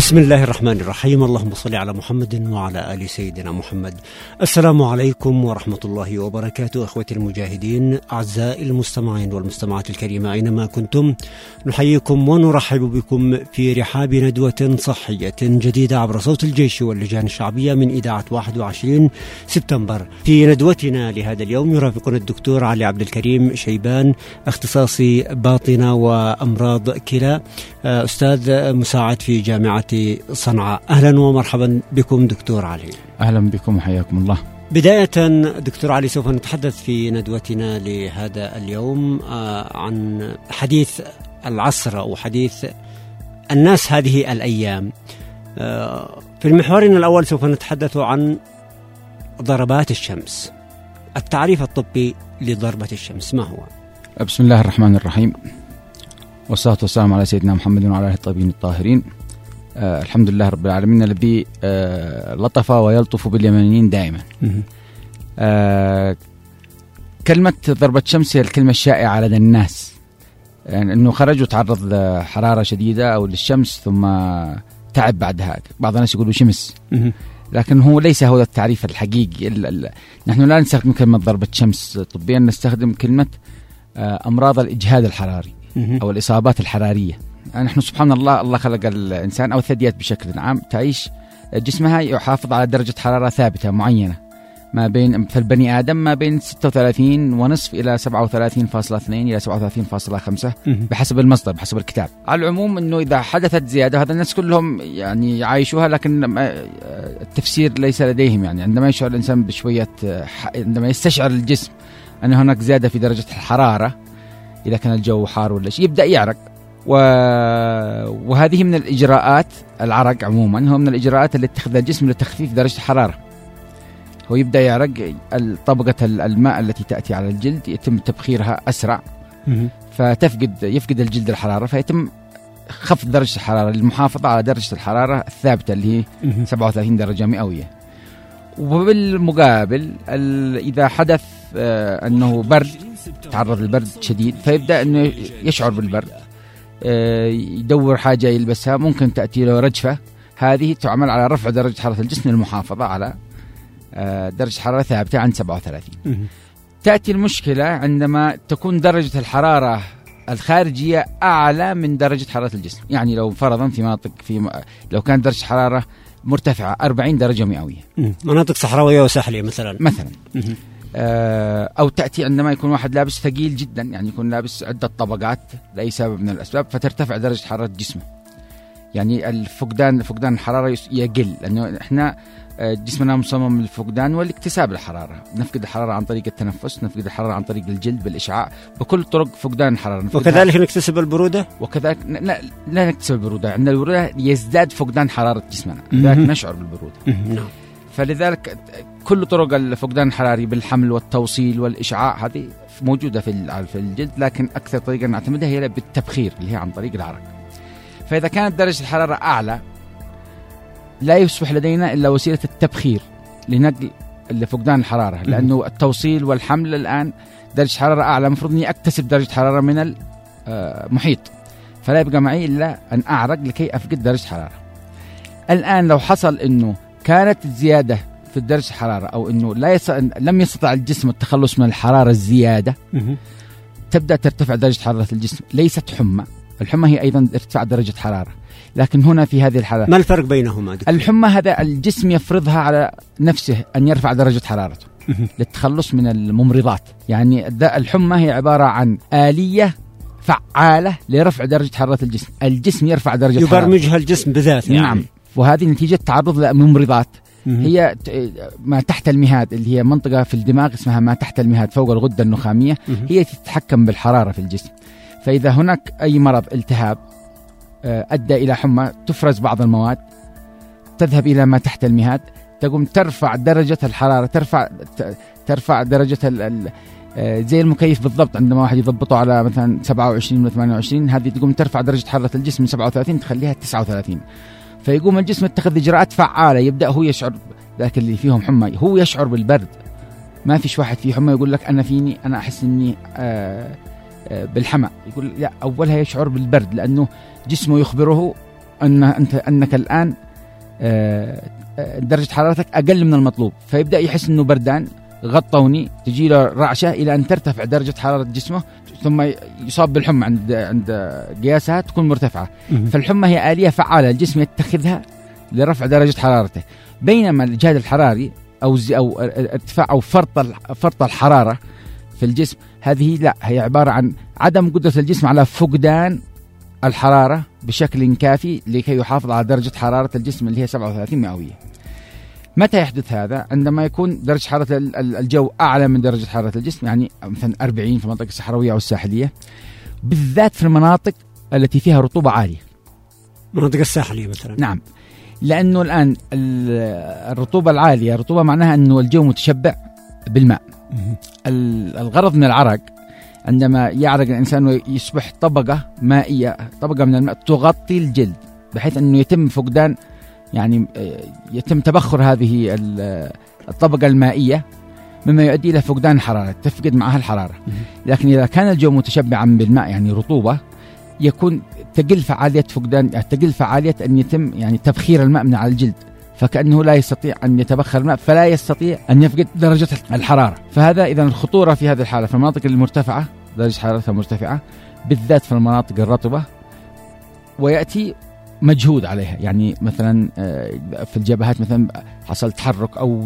بسم الله الرحمن الرحيم. اللهم صل على محمد وعلى آل سيدنا محمد. السلام عليكم ورحمة الله وبركاته. أخوتي المجاهدين، أعزائي المستمعين والمستمعات الكريمة أينما كنتم، نحييكم ونرحب بكم في رحاب ندوة صحية جديدة عبر صوت الجيش واللجان الشعبية من إذاعة 21 سبتمبر. في ندوتنا لهذا اليوم يرافقنا الدكتور علي عبد الكريم شيبان، اختصاصي باطنة وأمراض كلى، أستاذ مساعد في جامعة صنعاء. أهلا ومرحبا بكم دكتور علي. أهلا بكم وحياكم الله. بداية دكتور علي، سوف نتحدث في ندوتنا لهذا اليوم عن حديث العصر أو حديث الناس هذه الأيام. في المحورنا الأول سوف نتحدث عن ضربات الشمس. التعريف الطبي لضربة الشمس ما هو؟ بسم الله الرحمن الرحيم، والصلاة والسلام على سيدنا محمد وعلى آله الطيبين الطاهرين. الحمد لله رب العالمين الذي لطف ويلطف باليمنيين دائما. كلمة ضربة شمس هي الكلمة الشائعة لدى الناس، يعني أنه خرج وتعرض لحرارة شديدة أو للشمس ثم تعب بعدها. بعض الناس يقولوا شمس، لكن هو ليس هو التعريف الحقيقي. نحن لا نستخدم كلمة ضربة شمس طبيا، نستخدم كلمة أمراض الإجهاد الحراري أو الإصابات الحرارية. نحن سبحان الله، الله خلق الإنسان أو الثدييات بشكل عام تعيش جسمها يحافظ على درجة حرارة ثابتة معينة، ما بين في البني آدم ما بين 36.5 إلى 37.2 إلى 37.5 بحسب المصدر، بحسب الكتاب. على العموم أنه إذا حدثت زيادة، هذا الناس كلهم يعني يعايشوها، لكن التفسير ليس لديهم. يعني عندما يشعر الإنسان بشوية، عندما يستشعر الجسم أن هناك زيادة في درجة الحرارة، إذا كان الجو حار ولا شيء، يبدأ يعرق. وهذه من الإجراءات، العرق عموما هو من الإجراءات اللي اتخذها الجسم لتخفيف درجة الحرارة. هو يبدأ يعرق، طبقة الماء التي تأتي على الجلد يتم تبخيرها أسرع، يفقد الجلد الحرارة، فيتم خفض درجة الحرارة للمحافظة على درجة الحرارة الثابتة اللي هي 37 درجة مئوية. وبالمقابل إذا حدث أنه برد، تعرض للبرد شديد، فيبدأ أنه يشعر بالبرد، يدور حاجة يلبسها، ممكن تأتي له رجفة. هذه تعمل على رفع درجة حرارة الجسم للمحافظة على درجة حرارة ثابتة عند 37. تأتي المشكلة عندما تكون درجة الحرارة الخارجية أعلى من درجة حرارة الجسم. يعني لو فرضا في مناطق لو كانت درجة حرارة مرتفعة 40 درجة مئوية، مناطق صحراوية وساحلية مثلا. أو تأتي عندما يكون واحد لابس ثقيل جدا، يعني يكون لابس عدة طبقات لأي سبب من الأسباب، فترتفع درجة حرارة جسمه. يعني فقدان الحرارة يقل، لأنه إحنا جسمنا مصمم للفقدان والاكتساب الحرارة. نفقد الحرارة عن طريق التنفس، نفقد الحرارة عن طريق الجلد بالإشعاع، بكل طرق فقدان الحرارة. وكذلك نكتسب البرودة، وكذلك لا نكتسب البرودة. عند البرودة يزداد فقدان حرارة جسمنا، لذلك نشعر بالبرودة. نعم. فلذلك كل طرق الفقدان الحراري بالحمل والتوصيل والإشعاع هذه موجودة في الجلد، لكن أكثر طريقة نعتمدها هي بالتبخير اللي هي عن طريق العرق. فإذا كانت درجة الحرارة أعلى، لا يصبح لدينا إلا وسيلة التبخير لنقل فقدان الحرارة، لأنه التوصيل والحمل الآن درجة حرارة أعلى، مفروض أني أكتسب درجة حرارة من المحيط، فلا يبقى معي إلا أن أعرق لكي أفقد درجة حرارة. الآن لو حصل أنه كانت زيادة في درجة الحرارة، أو أنه لم يستطع الجسم التخلص من الحرارة الزيادة، تبدأ ترتفع درجة حرارة الجسم. ليست حمى، الحمى هي أيضا ارتفاع درجة حرارة، لكن هنا في هذه الحالة ما الفرق بينهما؟ الحمى هذا الجسم يفرضها على نفسه أن يرفع درجة حرارته للتخلص من الممرضات. يعني الحمى هي عبارة عن آلية فعالة لرفع درجة حرارة الجسم. الجسم يرفع درجة حرارة، يبرمجها الجسم بذاته. يعني. نعم. وهذه نتيجة تعرض لممرضات، هي ما تحت المهاد، اللي هي منطقة في الدماغ اسمها ما تحت المهاد فوق الغدة النخامية، هي تتحكم بالحرارة في الجسم. فإذا هناك أي مرض التهاب أدى إلى حمى، تفرز بعض المواد تذهب إلى ما تحت المهاد، تقوم ترفع درجة الحرارة، ترفع درجة زي المكيف بالضبط. عندما واحد يضبطه على مثلا 27 و 28، هذه تقوم ترفع درجة حرارة الجسم من 37 تخليها 39. فيقوم الجسم يتخذ إجراءات فعالة، يبدأ هو يشعر، ذاك اللي فيهم حمى هو يشعر بالبرد. ما فيش واحد فيه حمى يقول لك أنا أحس إني بالحمى، يقول لا، أولها يشعر بالبرد، لأنه جسمه يخبره أنك الآن درجة حرارتك أقل من المطلوب، فيبدأ يحس أنه بردان، غطوني، تجي له رعشة إلى أن ترتفع درجة حرارة جسمه، ثم يصاب بالحمى عند قياسها تكون مرتفعة. فالحمى هي آلية فعالة الجسم يتخذها لرفع درجة حرارته، بينما الجهاد الحراري أو ارتفاع أو فرط الحرارة في الجسم هذه لا، هي عبارة عن عدم قدرة الجسم على فقدان الحرارة بشكل كافي لكي يحافظ على درجة حرارة الجسم اللي هي 37 مئوية. متى يحدث هذا؟ عندما يكون درجة حرارة الجو أعلى من درجة حرارة الجسم، يعني مثلا 40 في المناطق الصحراوية أو الساحلية، بالذات في المناطق التي فيها رطوبة عالية، مناطق الساحلية مثلا. نعم، لأنه الآن الرطوبة العالية، الرطوبة معناها أنه الجو متشبع بالماء. الغرض من العرق، عندما يعرق الإنسان ويصبح طبقة مائية، طبقة من الماء تغطي الجلد بحيث أنه يتم فقدان، يعني يتم تبخر هذه الطبقة المائية، مما يؤدي إلى فقدان الحرارة، تفقد معها الحرارة. لكن إذا كان الجو متشبعا بالماء يعني رطوبة، يكون تقل فعالية أن يتم يعني تبخير الماء من على الجلد، فكأنه لا يستطيع أن يتبخر الماء، فلا يستطيع أن يفقد درجة الحرارة. فهذا إذن الخطورة في هذه الحالة في المناطق المرتفعة، درجة حرارتها مرتفعة، بالذات في المناطق الرطبة، ويأتي مجهود عليها. يعني مثلا في الجبهات مثلا حصل تحرك أو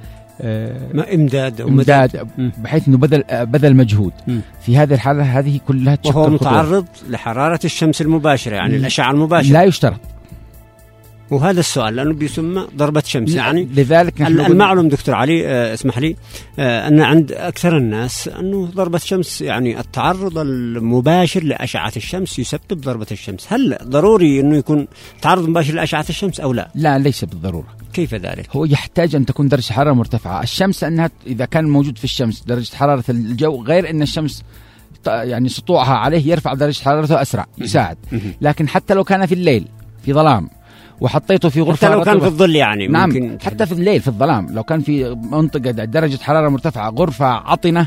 إمداد بحيث أنه بذل مجهود. في هذه الحالة هذه كلها تشكل وهو متعرض لحرارة الشمس المباشرة، يعني الأشعة المباشرة لا يشترط. وهذا السؤال لأنه بيسمى ضربة شمس. يعني لذلك المعلوم دكتور علي اسمح لي أن عند أكثر الناس أنه ضربة شمس، يعني التعرض المباشر لأشعة الشمس يسبب ضربة الشمس. هل ضروري أنه يكون تعرض مباشر لأشعة الشمس أو لا؟ لا، ليس بالضرورة. كيف ذلك؟ هو يحتاج أن تكون درجة حرارة مرتفعة. الشمس أنها إذا كان موجود في الشمس درجة حرارة الجو، غير أن الشمس يعني سطوعها عليه يرفع درجة حرارته أسرع، يساعد. لكن حتى لو كان في الليل في ظلام وحطيته في غرفة، حتى لو كان في الظل، يعني نعم، ممكن حتى في الليل في الظلام، لو كان في منطقة درجة حرارة مرتفعة، غرفة عطنة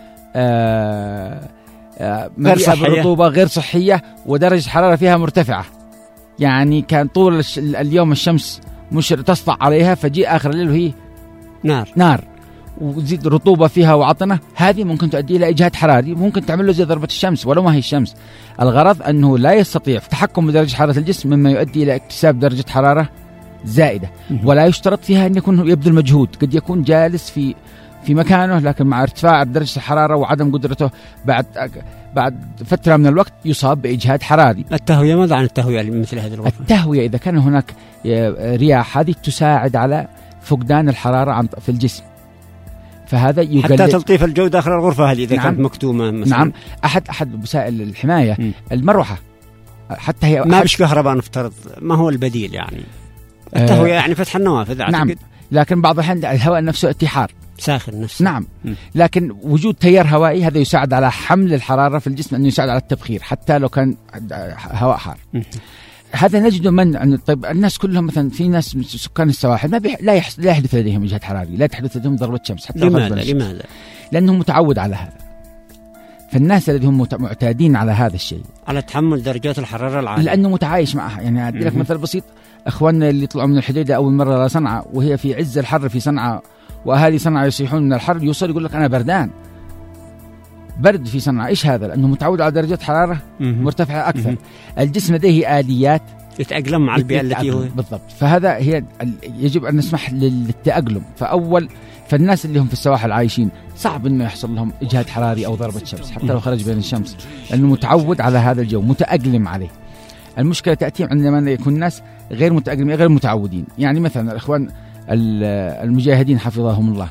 مليئة بالرطوبة، غير صحية، ودرجة حرارة فيها مرتفعة، يعني كان طول اليوم الشمس تسطع عليها، فجي آخر الليل وهي نار وزيد رطوبة فيها وعطنة، هذه ممكن تؤدي إلى إجهاد حراري، ممكن تعمل له زي ضربة الشمس ولو ما هي الشمس. الغرض أنه لا يستطيع التحكم بدرجة حرارة الجسم، مما يؤدي إلى اكتساب درجة حرارة زائدة. ولا يشترط فيها أن يكون يبذل مجهود، قد يكون جالس في مكانه، لكن مع ارتفاع درجة الحرارة وعدم قدرته بعد فترة من الوقت يصاب بإجهاد حراري. التهوية، ماذا عن التهوية مثل هذه الغرفة؟ التهوية إذا كان هناك رياح، هذه تساعد على فقدان الحرارة في الجسم، فهذا يقلل حتى تلطيف الجو داخل الغرفة هذه إذا كانت مكتومة مثلا. نعم، أحد وسائل الحماية المروحة، حتى هي ما بش كهرباء نفترض، ما هو البديل يعني؟ التهوية يعني فتح النوافذ. نعم، لكن بعض الأحيان الهواء نفسه اتحار ساخن نفسه. نعم، لكن وجود تيار هوائي هذا يساعد على حمل الحرارة في الجسم، أنه يساعد على التبخير حتى لو كان هواء حار. هذا نجد طيب الناس كلهم مثلا، في ناس من سكان السواحل لا يحدث لديهم إجهاد حراري، لا تحدث لديهم ضربة شمس حتى. لماذا؟ لأنه متعود على هذا. فالناس الذين هم معتادين على هذا الشيء، على تحمل درجات الحرارة العالية، لأنه متعايش معها. يعني أدي لك مثل بسيط، أخواننا اللي يطلعوا من الحديدة أول مرة لصنعاء وهي في عز الحر في صنعاء، وأهالي صنعاء يصيحون من الحر، يقول لك أنا بردان، برد في صنعاء. إيش هذا؟ لأنه متعود على درجات حرارة مرتفعة أكثر. الجسم لديه آليات يتأقلم مع البيئة التي هو بالضبط. فهذا يجب أن نسمح للتأقلم. فالناس اللي هم في السواحل عايشين صعب أنه يحصل لهم إجهاد حراري أو ضربة شمس حتى لو خرج بين الشمس، لأنه متعود على هذا الجو، متأقلم عليه. المشكلة تأتي عندما يكون الناس غير متأقلمين، غير متعودين. يعني مثلا الإخوان المجاهدين حفظهم الله،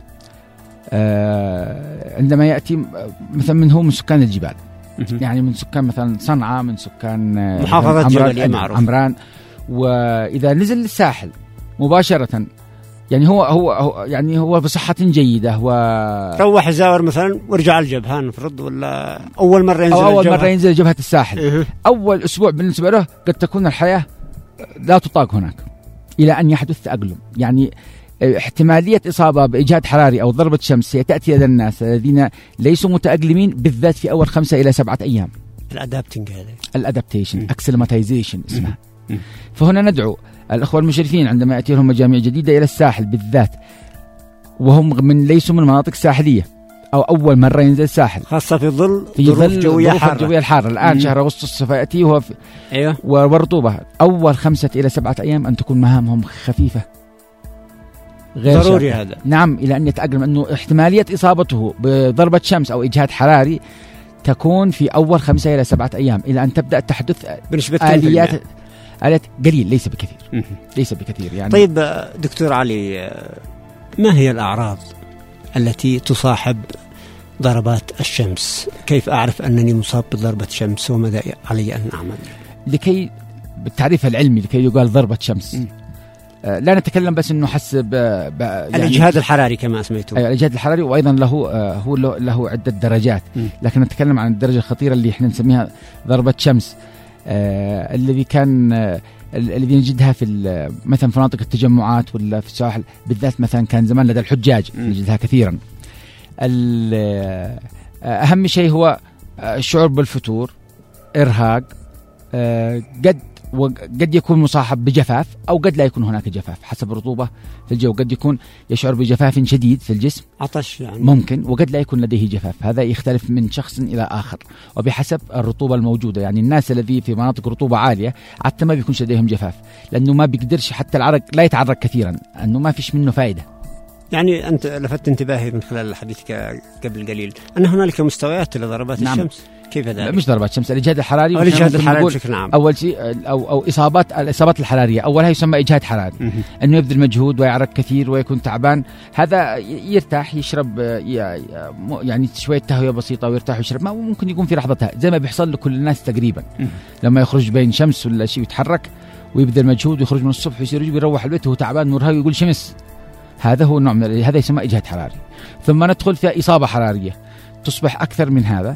عندما يأتي مثلا من سكان الجبال، يعني من سكان مثلا صنعاء، من سكان محافظة جبلية معروف عمران، وإذا نزل للساحل مباشرة، يعني هو بصحة جيدة، روح زاور مثلا ورجع الجبهة نفرض، ولا أول مرة ينزل جبهة الساحل، أول أسبوع بالنسبة له قد تكون الحياة لا تطاق هناك إلى أن يحدث تأقلم. يعني احتمالية إصابة بإجهاد حراري أو ضربة شمس تأتي لدى الناس الذين ليسوا متأقلمين، بالذات في أول 5 إلى 7 أيام. الأدابتيشن أكسلماتيزيشن اسمها. فهنا ندعو الأخوة المشرفين عندما يأتي لهم مجاميع جديدة إلى الساحل بالذات، وهم ليسوا من المناطق الساحلية أو أول مرة ينزل الساحل، خاصة في ظل الجوية الحارة الآن شهر أغسطس فيأتي هو أيوه والرطوبة. أول 5 إلى 7 أيام أن تكون مهامهم خفيفة غير ضروري هذا. نعم، إلى أن يتأقلم أنه احتمالية إصابته بضربة شمس أو إجهاد حراري تكون في أول 5 إلى 7 أيام، إلى أن تبدأ تحدث آليات قليل، ليس بكثير يعني. طيب دكتور علي، ما هي الأعراض التي تصاحب ضربات الشمس؟ كيف أعرف أنني مصاب بضربة شمس وماذا علي أن أعمل؟ بالتعريف العلمي لكي يقال ضربة شمس لا نتكلم بس انه حسب يعني الاجهاد الحراري كما اسميته. ايوه الاجهاد الحراري، وايضا له عده درجات، لكن نتكلم عن الدرجه الخطيره اللي احنا نسميها ضربه شمس، الذي نجدها في مثلا في مناطق التجمعات ولا في السواحل بالذات. مثلا كان زمان لدى الحجاج نجدها كثيرا. اهم شيء هو الشعور بالفتور، ارهاق، قد يكون مصاحب بجفاف أو قد لا يكون هناك جفاف حسب الرطوبة في الجو. قد يكون يشعر بجفاف شديد في الجسم، عطش يعني ممكن، وقد لا يكون لديه جفاف. هذا يختلف من شخص إلى آخر وبحسب الرطوبة الموجودة. يعني الناس الذي في مناطق رطوبة عالية عادة ما بيكونش لديهم جفاف، لأنه ما بيقدرش حتى العرق لا يتعرق كثيرا، أنه ما فيش منه فائدة. يعني أنت لفت انتباهي من خلال حديثك قبل قليل أن هنالك مستويات لضربات الشمس. كيف ذلك؟ مش ضربات شمس، الإجهاد الحراري. الإجهاد الحراري بشكل عام. أول شيء أو الإصابات الحرارية أولها يسمى إجهاد حراري. أنه يبذل مجهود ويعرق كثير ويكون تعبان، هذا يرتاح يشرب يعني شوية تهوية بسيطة ويرتاح ويشرب، ما ممكن يكون في لحظتها زي ما بيحصل لكل الناس تقريبا. لما يخرج بين شمس ولا شيء يتحرك ويبذل مجهود ويخرج من الصبح ويصير ويروح البيت وهو تعبان مرهق ويقول شمس، هذا هو النوع من هذا يسمى إجهاد حراري. ثم ندخل في إصابة حرارية تصبح أكثر من هذا.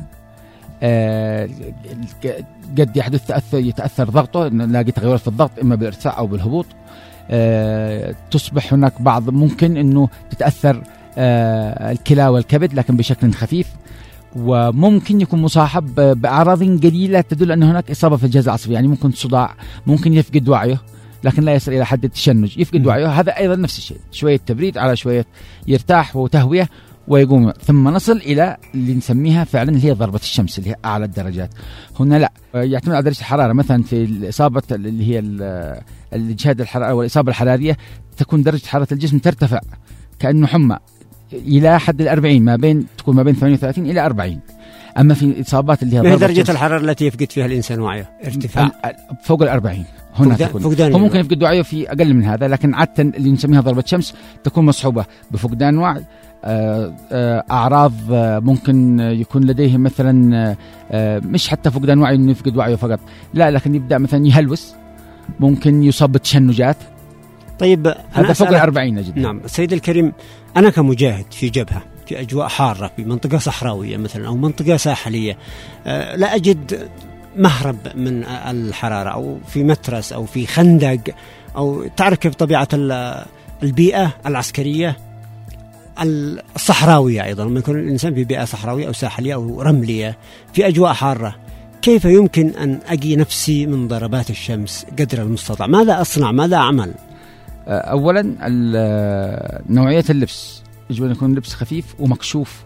قد يحدث يتأثر ضغطه، نلاقي تغيرات في الضغط إما بالارتفاع أو بالهبوط. تصبح هناك بعض ممكن أنه تتأثر الكلى والكبد لكن بشكل خفيف، وممكن يكون مصاحب بأعراض قليلة تدل أن هناك إصابة في الجهاز العصبي. يعني ممكن صداع، ممكن يفقد وعيه لكن لا يصل إلى حد التشنج، يفقد وعيه، هذا أيضا نفس الشيء، شوية تبريد على شوية يرتاح وتهوية ويقوم. ثم نصل إلى اللي نسميها فعلا اللي هي ضربة الشمس اللي هي أعلى الدرجات. هنا لا يعتمد على درجة الحرارة. مثلا في الإصابة اللي هي الإجهاد الحراري والإصابة الحرارية تكون درجة حرارة الجسم ترتفع كأنه حمى إلى حد 40، تكون ما بين 38 إلى 40. أما في إصابات اللي هي درجة الحرارة التي يفقد فيها الإنسان وعيه ارتفاع فوق 40 هنا تكون. هو ممكن يفقد وعيه في أقل من هذا، لكن عادة اللي نسميها ضربة شمس تكون مصحوبة بفقدان وعي، أعراض ممكن يكون لديه مثلا مش حتى فقدان وعي إنه يفقد وعيه فقط، لا، لكن يبدأ مثلا يهلوس، ممكن يصاب بتشنجات. طيب هذا فوق 40 جدا. نعم سيد الكريم، أنا كمجاهد في جبهة في أجواء حارة في منطقة صحراوية مثلا أو منطقة ساحلية، لا أجد مهرب من الحرارة أو في مترس أو في خندق، أو تعرف كيف طبيعة البيئة العسكرية الصحراوية أيضا، لما يكون الإنسان في بيئة صحراوية أو ساحلية أو رملية في أجواء حارة، كيف يمكن أن أقي نفسي من ضربات الشمس قدر المستطاع؟ ماذا أصنع؟ ماذا أعمل؟ أولا نوعية اللبس يجب أن يكون لبس خفيف ومكشوف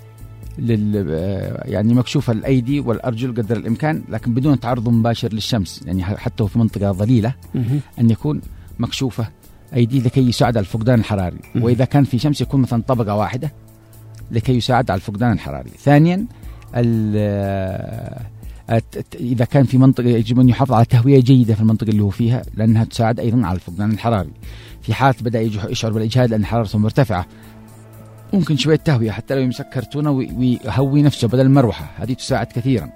يعني مكشوف الأيدي والأرجل قدر الإمكان، لكن بدون تعرض مباشر للشمس. يعني حتى في منطقة ظليلة أن يكون مكشوفة أيدي لكي يساعد على الفقدان الحراري. وإذا كان في شمس يكون مثلا طبقة واحدة لكي يساعد على الفقدان الحراري. ثانيا إذا كان في منطقة يجب أن يحافظ على تهوية جيدة في المنطقة اللي هو فيها، لأنها تساعد أيضا على الفقدان الحراري. في حالة بدأ يشعر بالإجهاد لأن حرارته مرتفعة، ممكن شوية تهوية حتى لو يمسك كرتونة ويهوي نفسه بدل المروحة، هذه تساعد كثيرا.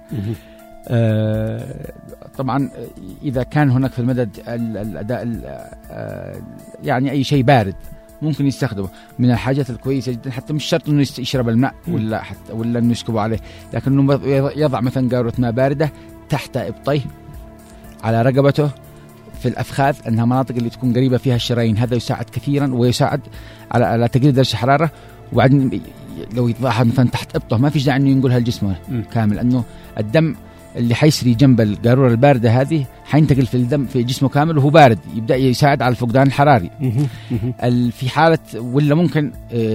طبعا إذا كان هناك في المدد الأداء يعني أي شيء بارد ممكن يستخدمه من الحاجات الكويسة جدا، حتى مش شرط إنه يشرب الماء ولا إنه يسكبه عليه، لكنه يضع مثلا قارورة ماء باردة تحت إبطيه على رقبته في الأفخاذ، أنها مناطق اللي تكون قريبة فيها الشرايين، هذا يساعد كثيرا ويساعد على تقليل درجة الحرارة. وبعدين لو يضعها مثلا تحت إبطه ما فيش داعي إنه ينقلها الجسم كامل، لأنه الدم اللي حيسري جنب القارورة الباردة هذه حينتقل في الدم في جسمه كامل وهو بارد، يبدأ يساعد على الفقدان الحراري. في حالة ولا ممكن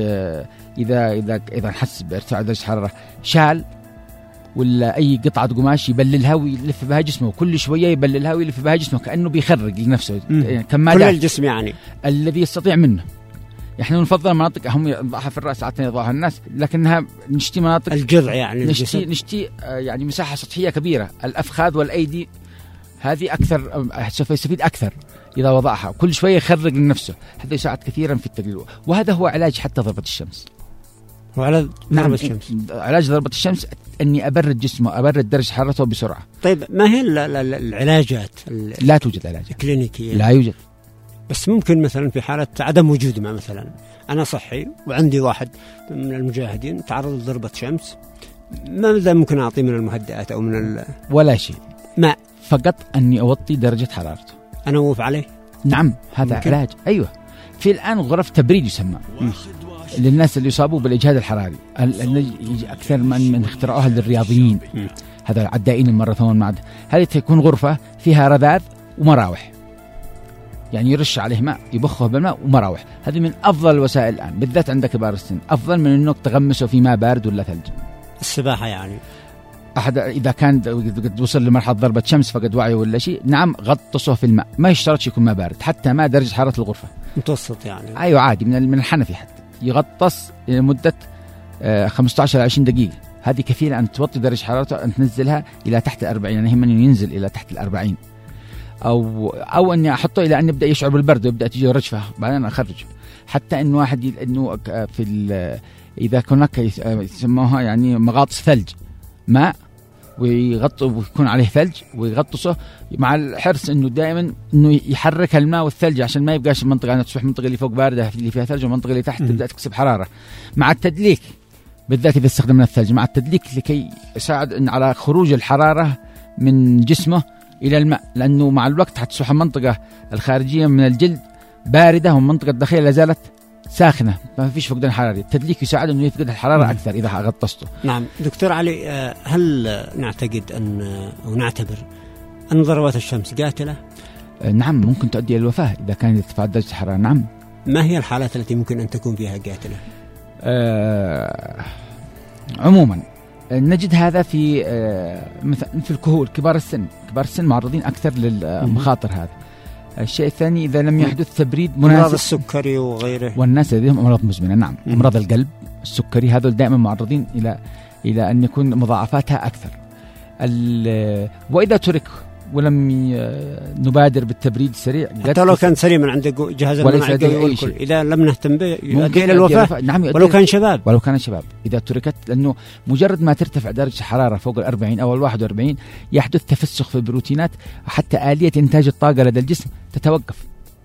إذا نحس بارتفاع درجة الحرارة شال ولا أي قطعة قماش يبللها ويلف بها جسمه، كل شوية يبللها ويلف بها جسمه كأنه بيخرج لنفسه كل الجسم يعني الذي يستطيع منه. احنا نفضل مناطق هم يضعها في الراس عادة يضعها الناس، لكنها نشتي مناطق الجذع يعني نشتي يعني مساحة سطحية كبيرة. الأفخاذ والأيدي هذه أكثر سوف يستفيد أكثر إذا وضعها، كل شوية يخرج لنفسه، هذا يساعد كثيرا في التقليل. وهذا هو علاج حتى ضربة الشمس. وعلى ضربة الشمس علاج ضربة الشمس أني أبرد جسمه، أبرد درجة حرارته بسرعة. طيب ما هي العلاجات؟ لا توجد علاجات كلينيكية، لا يوجد. بس ممكن مثلا في حالة عدم وجود ما، مثلا أنا صحي وعندي واحد من المجاهدين تعرض لضربة شمس، ماذا ممكن أعطيه من المهدئات أو من ولا شيء، ماء فقط أني أوطي درجة حرارته. أنا أوقف عليه؟ نعم هذا ممكن. علاج. أيوة في الآن غرف تبريد يسمى للناس اللي يصابوا بالإجهاد الحراري، أكثر من اخترعوها للرياضيين، هذا العدائين الماراثون. هذه تكون غرفة فيها رذاذ ومراوح، يعني يرش عليه ماء يبخه بالماء ومراوح. هذه من أفضل الوسائل الآن، بالذات عند كبار السن، أفضل من أنك تغمسه في ماء بارد ولا ثلج. السباحة يعني أحد إذا كان قد وصل لمرحلة ضربة شمس فقد وعي ولا شيء، نعم غطسه في الماء، ما يشترط يكون ماء بارد، حتى ما درجة حرارة الغرفة متوسط يعني. أيوة عادي من الحنفي، حتى يغطس لمدة 15 إلى 20 دقيقة. هذه كفيلة أن توطي درجة حرارته، أن تنزلها إلى تحت 40. يعني يهمني ينزل إلى تحت 40، أو أني أحطه إلى أن يبدأ يشعر بالبرد ويبدأ تيجي رجفة، بعدين أخرجه. حتى إنه واحد إنه إذا هناك يسموها يعني مغاطس ثلج، ماء ويغطوا ويكون عليه ثلج ويغطسه، مع الحرص إنه دائما إنه يحرك الماء والثلج عشان ما يبقاش المنطقة أنا تصبح المنطقة اللي فوق باردة اللي فيها ثلج، والمنطقة اللي تحت تبدأ تكسب حرارة. مع التدليك بالذات إذا استخدمنا الثلج، مع التدليك لكي يساعد على خروج الحرارة من جسمه إلى الماء، لأنه مع الوقت حتصبح المنطقة الخارجية من الجلد باردة والمنطقة الداخلية لازالت ساخنة، ما فيش فقدان حراري. التدليك يساعد أنه يفقد الحرارة أكثر إذا غطسته. نعم دكتور علي، هل نعتقد أو نعتبر أن ضربات الشمس قاتلة؟ نعم ممكن تؤدي إلى الوفاة إذا كان ارتفاع درجة الحرارة. نعم. ما هي الحالات التي ممكن أن تكون فيها قاتلة؟ عموما نجد هذا في مثلا في الكهول، كبار السن معرضين أكثر للمخاطر هذا. الشيء الثاني إذا لم يحدث تبريد مناسب، أمراض السكري وغيره، والناس لديهم أمراض مزمنة. نعم أمراض القلب، السكري، هذول دائما معرضين إلى أن يكون مضاعفاتها أكثر. وإذا ترك ولم نبادر بالتبريد السريع، حتى لو كان سليم من عند جهاز المناعة، إذا لم نهتم به يؤدي إلى الوفاة. نعم ولو كان شباب إذا تركت، لأنه مجرد ما ترتفع درجة الحرارة فوق 40 أو 41 يحدث تفسخ في البروتينات، حتى آلية إنتاج الطاقة لدى الجسم تتوقف،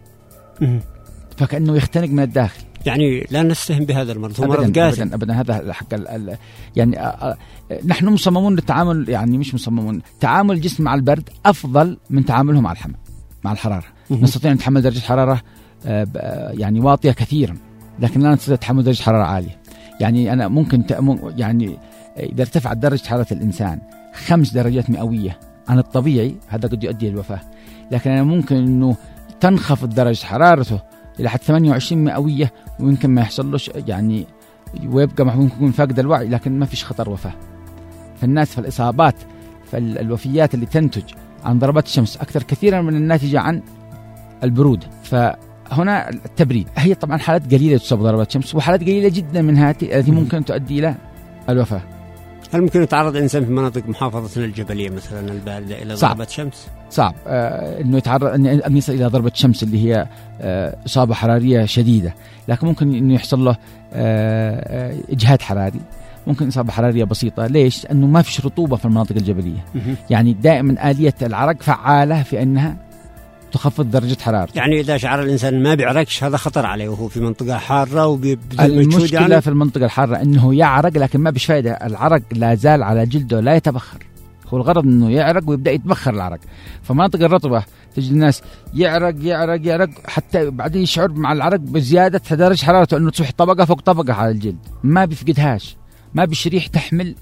فكأنه يختنق من الداخل. يعني لا نستهن بهذا المرض، هو مرض قاتل أبدا. هذا حق يعني نحن مصممون للتعامل، يعني مش مصممون، تعامل الجسم مع البرد أفضل من تعامله مع الحرارة. نستطيع أن نتحمل درجة حرارة يعني واطية كثيرا، لكن لا نستطيع تحمل درجة حرارة عالية. يعني أنا ممكن يعني إذا ارتفعت درجة حرارة الإنسان 5 درجات مئوية عن الطبيعي، هذا قد يؤدي الوفاة. لكن أنا ممكن إنه تنخفض درجة حرارته إلى حد 28 مئوية ويمكن ما يحصلش يعني، ويبقى ممكن يكون فاقد الوعي، لكن ما فيش خطر وفاة. فالناس في الإصابات، فالوفيات اللي تنتج عن ضربات الشمس أكثر كثيرا من الناتجة عن البرود. فهنا التبريد، هي طبعا حالات قليلة تصاب ضربات الشمس، وحالات قليلة جدا من هذه التي ممكن تؤدي إلى الوفاة. هل ممكن يتعرض الإنسان في مناطق محافظة الجبلية مثلا الباردة إلى ضربة شمس؟ صعب إنه يتعرض أن يصل إلى ضربة شمس اللي هي إصابة حرارية شديدة، لكن ممكن إنه يحصل له إجهاد حراري، ممكن إصابة حرارية بسيطة. ليش؟ أنه ما فيش رطوبة في المناطق الجبلية. يعني دائما آلية العرق فعالة في أنها تخفض درجة حرارته. يعني إذا شعر الإنسان ما بيعرقش هذا خطر عليه وهو في منطقة حارة المشكلة يعني في المنطقة الحارة أنه يعرق، لكن ما بيش فايدة، العرق لا زال على جلده لا يتبخر. هو الغرض أنه يعرق ويبدأ يتبخر العرق. فمناطق الرطبة تجد الناس يعرق حتى بعدين يشعر مع العرق بزيادة درجة حرارته، أنه تصبح طبقة فوق طبقة على الجلد، ما بيفقدهاش، ما بيش ريح تحمل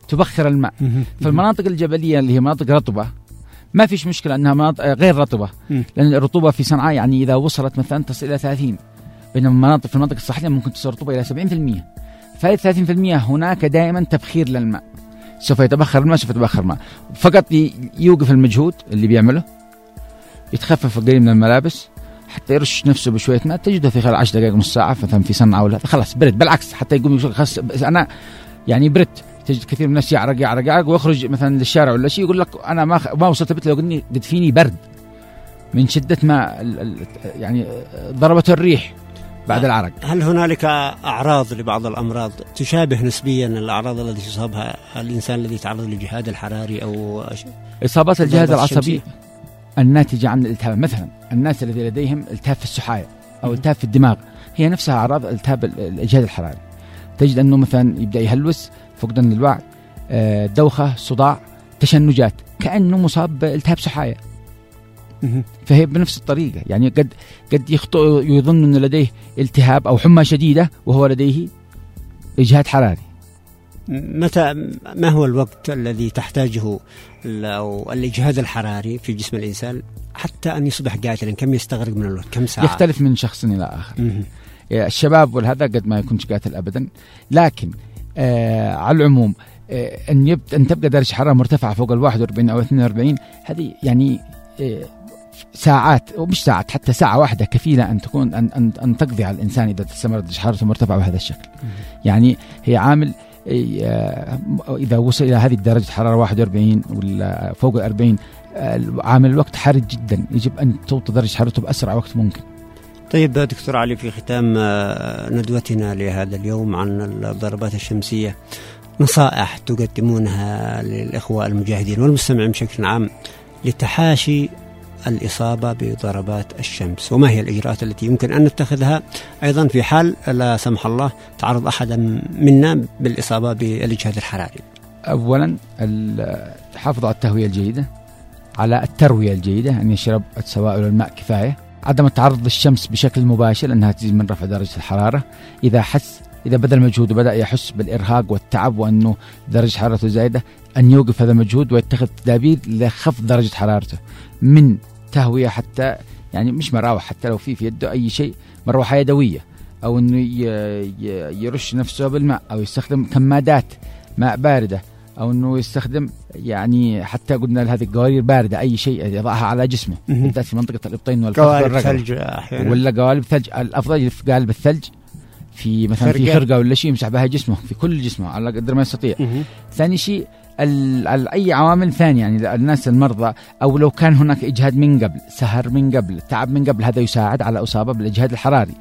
تبخر الماء. فالمناطق الجبلية اللي هي مناطق رطبة ما فيش مشكلة أنها مناطق غير رطبة، لأن الرطوبة في صنعاء يعني إذا وصلت مثلا تصل إلى 30، بينما في المناطق الصحراء ممكن تصل رطوبة إلى 70%. فهي 30% هناك دائما تبخير للماء، سوف يتبخر الماء، سوف يتبخر الماء. فقط يوقف المجهود اللي بيعمله، يتخفف قليل من الملابس، حتى يرش نفسه بشوية ماء، تجده في خلال 10 دقائق نص ساعة مثلا في صنعاء ولا خلاص برد. بالعكس حتى يقوم يقول خلاص أنا يعني برد. تجد كثير من الناس يعرق ويخرج مثلا للشارع ولا شيء، يقول لك أنا ما وصلت البيت لو قد فيني برد من شدة ما يعني ضربته الريح بعد العرق. هل هنالك أعراض لبعض الأمراض تشابه نسبيا الأعراض التي يصابها الإنسان الذي يتعرض للجهاد الحراري أو إصابات الجهاز العصبي الناتجة عن الالتهاب؟ مثلا الناس الذي لديهم التهاب في السحايا أو التهاب في الدماغ، هي نفسها أعراض التهاب الجهاز الحراري. تجد أنه مثلا يبدأ يهلوس، فقدان للوعي، دوخة، صداع، تشنجات، كأنه مصاب بالتهاب سحايا. فهي بنفس الطريقة، يعني قد يخطئ يظن أنه لديه التهاب أو حمى شديدة وهو لديه إجهاد حراري. ما هو الوقت الذي تحتاجه الإجهاد الحراري في جسم الإنسان حتى أن يصبح قاتلا؟ كم يستغرق من الوقت؟ كم ساعة؟ يختلف من شخص إلى آخر. الشباب والهذا قد ما يكونش قاتل أبدا، لكن على العموم أن تبقى درجة حرارة مرتفعة فوق 41 أو 42، هذه يعني ساعات ومش ساعات، حتى ساعة واحدة كفيلة أن تكون أن تقضي على الإنسان إذا استمرت درجة حرارته مرتفعة بهذا الشكل. يعني هي عامل إذا وصل إلى هذه درجة حرارة 41 ولا فوق 40، عامل الوقت حار جدا، يجب أن توطي درجة حرارته بأسرع وقت ممكن. طيب دكتور علي، في ختام ندوتنا لهذا اليوم عن الضربات الشمسية، نصائح تقدمونها للإخوة المجاهدين والمستمعين بشكل عام لتحاشي الإصابة بضربات الشمس، وما هي الإجراءات التي يمكن أن نتخذها أيضا في حال لا سمح الله تعرض أحد منا بالإصابة بالإجهاد الحراري؟ أولا الحفاظ على التهوية الجيدة، على التروية الجيدة، أن يشرب سوائل الماء كفاية، عدم التعرض للشمس بشكل مباشر لأنها تزيد من رفع درجة الحرارة. إذا بذل مجهود وبدأ يحس بالإرهاق والتعب وأنه درجة حرارته زايدة، أن يوقف هذا المجهود ويتخذ تدابير لخفض درجة حرارته، من تهوية حتى يعني مش مراوح، حتى لو في يده أي شيء، مروحة يدوية، أو أنه يرش نفسه بالماء، أو يستخدم كمادات ماء باردة، أو أنه يستخدم يعني حتى قلنا هذه القوارير باردة، أي شيء يضعها على جسمه، بالذات في منطقة الإبطين والفخذ والرقبة، ولا قوالب ثلج. الأفضل في قالب الثلج في مثلا في خرقة ولا شيء يمسح بها جسمه، في كل جسمه على قدر ما يستطيع. ثاني شيء أي عوامل ثانية، يعني الناس المرضى، أو لو كان هناك إجهاد من قبل، سهر من قبل، تعب من قبل، هذا يساعد على إصابة بالإجهاد الحراري.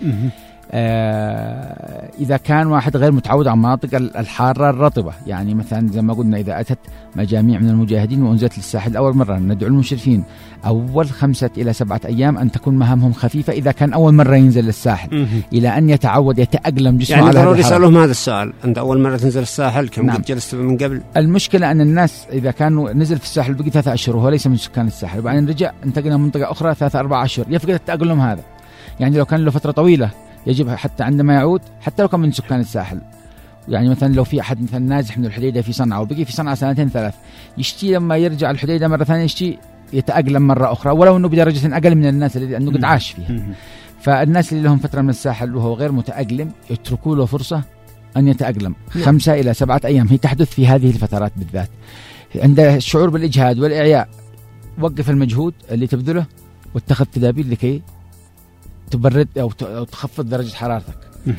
إذا كان واحد غير متعود على مناطق الحارة الرطبة، يعني مثلا زي ما قلنا إذا أتت مجاميع من المجاهدين وأنزلت للساحل أول مرة، ندعو المشرفين أول 5 إلى 7 أيام أن تكون مهامهم خفيفة إذا كان أول مرة ينزل للساحل، إلى أن يتعود يتأقلم جسمه يعني على هذا ضروري يسألهم هذا السؤال، أنت أول مرة تنزل الساحل كم قد جلست من قبل؟ المشكلة أن الناس إذا كانوا نزل في الساحل بقي 3 أشهر وهو ليس من سكان الساحل، وبعدين رجع انتقل منطقة أخرى 3-4 أشهر، يفقد التأقلم هذا. يعني لو كان له فترة طويلة يجب حتى عندما يعود، حتى لو كان من سكان الساحل، يعني مثلا لو في أحد مثلا نازح من الحديدة في صنعاء وبقي في صنعاء 2-3 يشتي لما يرجع الحديدة مرة ثانية يشتي يتأقلم مرة أخرى، ولو أنه بدرجة أقل من الناس اللي أنه قد عاش فيها. فالناس اللي لهم فترة من الساحل وهو غير متأقلم يتركوا له فرصة أن يتأقلم 5 إلى 7 أيام، هي تحدث في هذه الفترات بالذات. عند الشعور بالإجهاد والإعياء وقف المجهود اللي تبذله واتخذ تدابير لكي تبرد أو تخفض درجة حرارتك.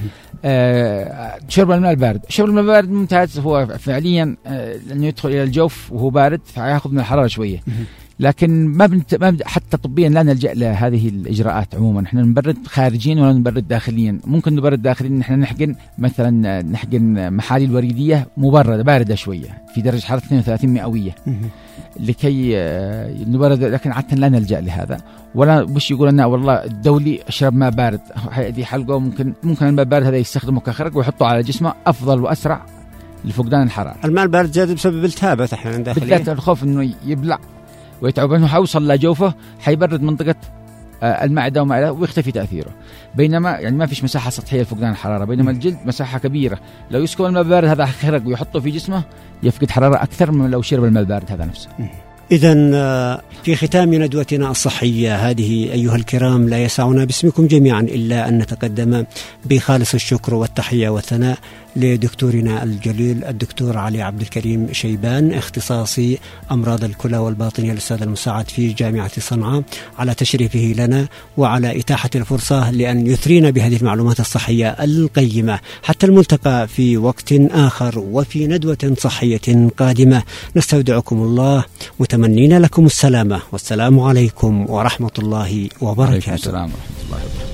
شرب الماء البارد، شرب الماء البارد ممتاز، هو فعليا لأنه يدخل إلى الجوف وهو بارد فيأخذ من الحرارة شوية، لكن ما حتى طبيا لا نلجأ لهذه الإجراءات. عموما نحن نبرد خارجيا ولا نبرد داخليا. ممكن نبرد داخليا، نحن نحقن مثلا محاليل وريدية مبردة باردة شوية في درجة حرارة 32 مئوية لكي نبرد، لكن عادة لا نلجأ لهذا. ولا بش يقول لنا والله الدولي اشرب ماء بارد، هذه حلقة ممكن الماء البارد هذا يستخدمه كخرق ويحطه على جسمه أفضل وأسرع لفقدان الحرارة. الماء البارد زاد بسبب التهابات أحيانا داخلية، بالذات الخوف إنه يبلع ويتعب، إنه حيوصل لجوفه حيبرد منطقة المعدة وما إلى ويختفي تأثيره. بينما يعني ما فيش مساحة سطحية لفقدان الحرارة، بينما الجلد مساحة كبيرة. لو يسكب الماء البارد هذا خرق ويحطه في جسمه يفقد حرارة أكثر من لو شرب الماء البارد هذا نفسه. إذن في ختام ندوتنا الصحية هذه أيها الكرام، لا يسعنا باسمكم جميعا إلا أن نتقدم بخالص الشكر والتحية والثناء لدكتورنا الجليل الدكتور علي عبد الكريم شيبان، اختصاصي أمراض الكلى والباطنية الأستاذ المساعد في جامعة صنعاء، على تشريفه لنا وعلى إتاحة الفرصة لأن يثرينا بهذه المعلومات الصحية القيمة. حتى الملتقى في وقت آخر وفي ندوة صحية قادمة، نستودعكم الله متمنين لكم السلامة، والسلام عليكم ورحمة الله وبركاته. السلام ورحمة الله وبركاته.